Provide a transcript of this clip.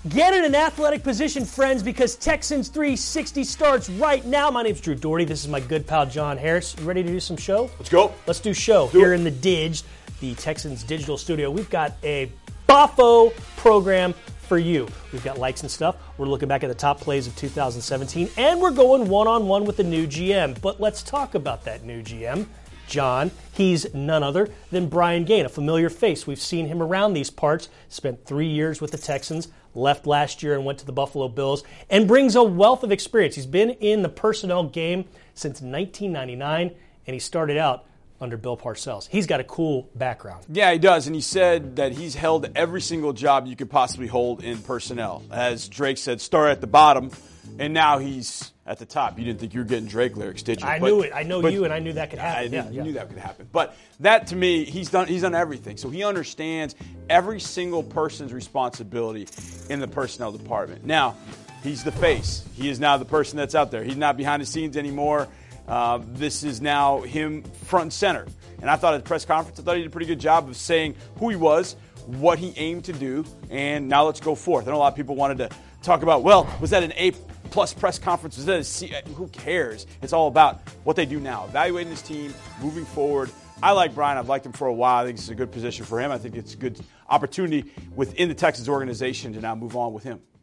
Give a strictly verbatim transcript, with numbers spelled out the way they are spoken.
Get in an athletic position, friends, because Texans three sixty starts right now. My name's Drew Doherty. This is my good pal, John Harris. You ready to do some show? Let's go. Let's do show do here it. in the Dig, the Texans digital studio. We've got a Boffo program for you. We've got likes and stuff. We're looking back at the top plays of two thousand seventeen, and we're going one-on-one with the new G M. But let's talk about that new G M. John, he's none other than Brian Gaine, a familiar face. We've seen him around these parts, spent three years with the Texans, left last year and went to the Buffalo Bills, and brings a wealth of experience. He's been in the personnel game since nineteen ninety-nine, and he started out under Bill Parcells. He's got a cool background. Yeah, he does, and he said that he's held every single job you could possibly hold in personnel. As Drake said, start at the bottom, and now he's at the top. You didn't think you were getting Drake lyrics, did you? I but, knew it. I know but, you, and I knew that could happen. I yeah, knew, yeah. knew that could happen. But that, to me, he's done He's done everything. So he understands every single person's responsibility in the personnel department. Now, he's the face. He is now the person that's out there. He's not behind the scenes anymore. Uh, this is now him front and center. And I thought at the press conference, I thought he did a pretty good job of saying who he was, what he aimed to do, and now let's go forth. I know a lot of people wanted to talk about, well, was that an A plus press conference? Was that a C? Who cares? It's all about what they do now, evaluating this team, moving forward. I like Brian. I've liked him for a while. I think it's a good position for him. I think it's a good opportunity within the Texans organization to now move on with him.